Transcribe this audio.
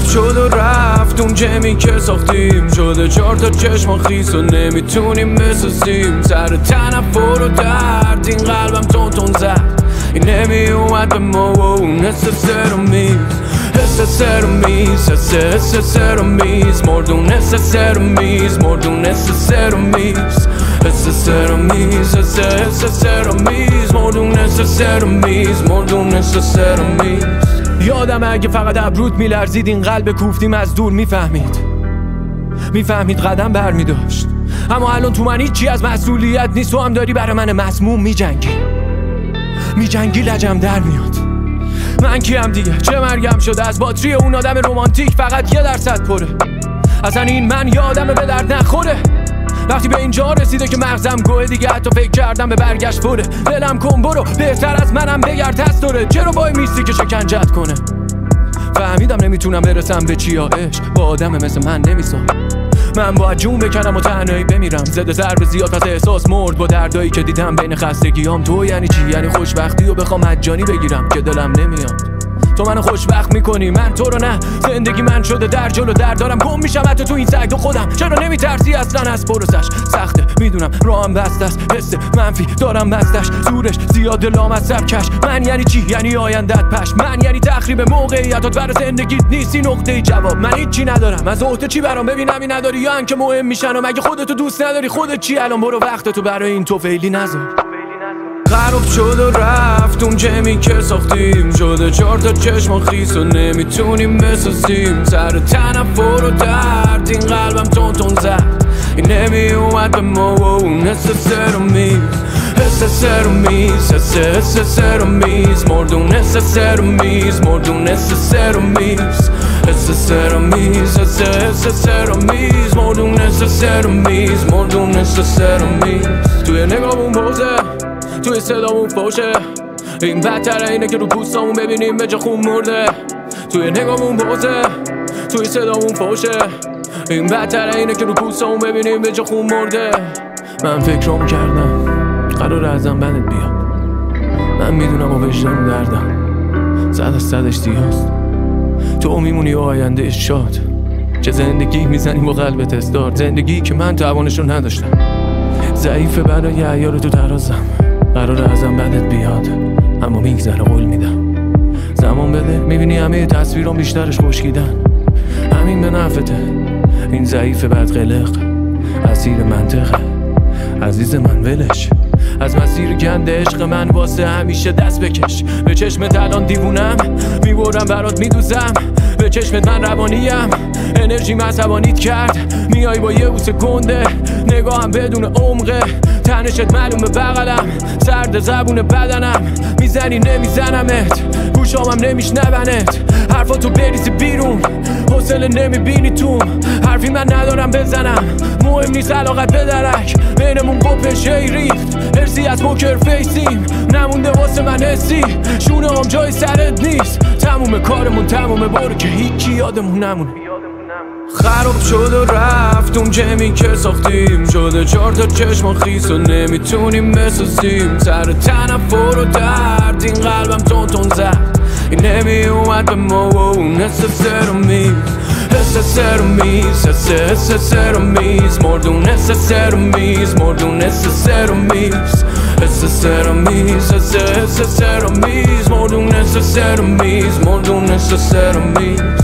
خراب شد و رفت اون جمی که ساختیم، شده 4 تا چشم خیس و نمیتونیم بسازیم. سر تنفر و درد این قلبم تون زد، این نمی اومد به ما و اون حس سرمیز، حس سرمیز، حس سرمیز، مردون حس سرمیز، مردون حس سرمیز، حس سرمیز، حس سرمیز، مردون حس سرمیز، مردون حس سرمیز. یادم اگه فقط ابرود میلرزید این قلب کوفتیم از دور میفهمید قدم برمی داشت. اما الان تو من هیچی از مسئولیت نیست، تو هم داری برای من مسموم میجنگی لجم در میاد. من کیم دیگه؟ چه مرگم شده از باتری اون آدم رومانتیک فقط 1% پره. اصلا این من یادم به درد نخوره. وقتی به اینجا رسیده که مغزم گوه دیگه حتی فکر کردم به برگشت پره. دلم کن برو بهتر از منم بگرد هست داره. چرا وای میستی که شکنجت کنه؟ فهمیدم نمیتونم برسم به چیا عشق با آدم مثل من نمیسام. من باید جون بکنم و تنهایی بمیرم، زده ضرب زیاد پس احساس مرد با دردایی که دیدم بین خستگیام. تو یعنی چی؟ یعنی خوشبختی و بخوام مجانی بگیرم که دلم نمیاد. تو منو خوشبخت میکنی من تو رو نه. زندگی من شده در جلو در دارم گم میشم حتی تو این سگ و خودم. چرا نمیترسی اصلا از پروسش؟ سخته میدونم راهم بسته است، حس منفی دارم بستش، زورش زیاد لامصب کش. من یعنی چی؟ یعنی آیندت پش. من یعنی تخریب موقعیتات برای زندگیت نیستی نقطه جواب. من هیچی ندارم از عهده چی برام ببینم این نداری یا انکه مهم میشن و مگه خودتو دوست نداری؟ خودت چی الان؟ برو وقتتو برای این توفیلی نذار. خراب شد و رفت اون جمی که ساختیم، شده 4 تا چشم خیس و نمیتونیم بسازیم. سر تنفر و درد این قلبم تون زد، این نمی اومد به ما و اون حس سرمیز، حس سرمیز، حس سرمیز، مردون حس سرمیز، مردون حس سرمیز، حس سرمیز، حس سرمیز، مردون حس سرمیز، مردون حس سرمیز. توی نگامون بوزه، توی صدامون فوشه، این بدتره اینه که رو پوستامون ببینیم به جا خون مرده. توی نگامون بوزه، توی صدامون فوشه، این بدتره اینه که رو پوستامون ببینیم به جا خون مرده. من فکرامو کردم قرار ازم بدت بیاد، من میدونم و وجدان دردم 100% اشتیاست. تو میمونی و آینده شاد، چه زندگی میزنی با قلبت اصدار. زندگی که من توانشو نداشتم، ضعیفه برای عیار تو ترازم. قرار ازم بدت بیاد اما میگذره قول میدم. زمان بده میبینی همه تصویرام بیشترش خشکیدن. همین به نفته، این ضعیف بدقلق اسیر منطقه. عزیز من ولش، از مسیر گند عشق من واسه همیشه دست بکش. به چشمت الان دیوونم میبرم برات میدوزم، به چشمت من روانیم انرژی عصبانیت کرد. میای با یه بوسه گنده، نگاهم بدون عمقه، تنشت معلومه بغلم، سرد زبون بدنم، میزنی نمیزنمت، گوشامم نمیشنونت، حرفاتو بریزی بیرون، حوصله نمیبینی تو حرفی من ندارم بزنم. مهم نیست علاقت به درک، بینمون قپش ریخت، هرسی از پوکر فیسیم، نمونده واسه من حسی، شونه هم جای سرت نیست، تموم کارمون تمومه، برو که هیچی یادمون نمونه. خراب شد و رفت اون جمی که ساختیم، شده 4 تا چشم خیس و نمیتونیم بسازیم. سر تنفر و درد این قلبم تون زد، این نمی اومد به ما و اون حس سرمیز، حس سرمیز، حس سرمیز، مردون حس سرمیز، مردون حس سرمیز، حس سرمیز، حس سرمیز، مردون حس سرمیز، مردون حس سرمیز.